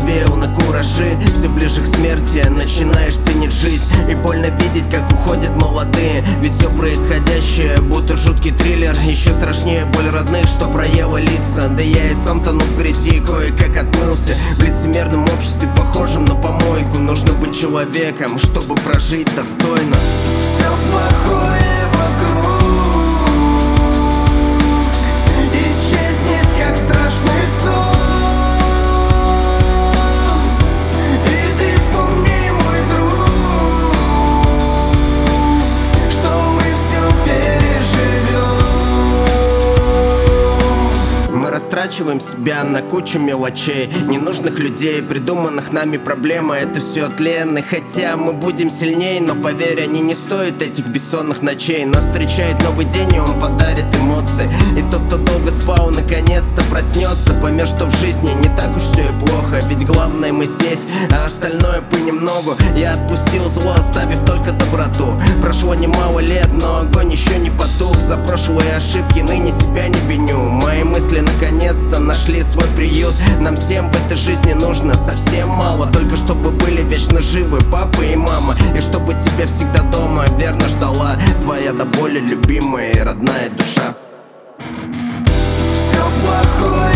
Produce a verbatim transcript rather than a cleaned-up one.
развеял на куражи. Все ближе к смерти начинаешь ценить жизнь, и больно видеть, как уходят молодые. Ведь все происходящее будто жуткий триллер. Еще страшнее боль родных, что проела лица. Да я и сам тону в грязи, кое-как отмылся. В лицемерном обществе, похожем на помойку. Нужно быть человеком, чтобы прожить достойно. Все плохое вокруг исчезнет, как страшный сон. И ты помни, мой друг, что мы все переживем. Мы растрачиваем себя на кучу мелочей, ненужных людей, придуманных нами проблемы. Это все тленно, хотя мы будем сильней, но поверь, они не стоят этих бессонных ночей. Нас встречает новый день, и он подарит эмоции. И тот, кто долго спал, наконец-то проснется, поймет, что в жизни не так уж все и плохо. Ведь главное мы здесь, а остальное понемногу. Я отпустил зло, оставив только доброту. Прошло немало лет, но огонь еще не потух. За прошлые ошибки ныне себя не виню. Мои мысли наконец-то нашли свой приют. Нам всем в этой жизни нужно совсем мало, только чтобы были вечно живы папа и мама, и чтобы тебя всегда дома верно ждала твоя до боли любимая и родная душа. Все плохое